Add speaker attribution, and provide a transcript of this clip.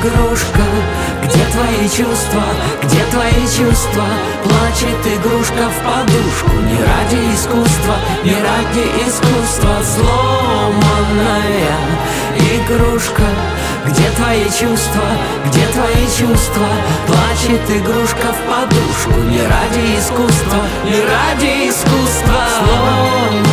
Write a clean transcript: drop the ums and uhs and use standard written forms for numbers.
Speaker 1: игрушка, где твои чувства, где твои чувства? Плачет игрушка в подушку. Не ради искусства, не ради искусства. Сломанная игрушка, где твои чувства, где твои чувства? Плачет игрушка в подушку. Не ради искусства, не ради искусства. Сломанная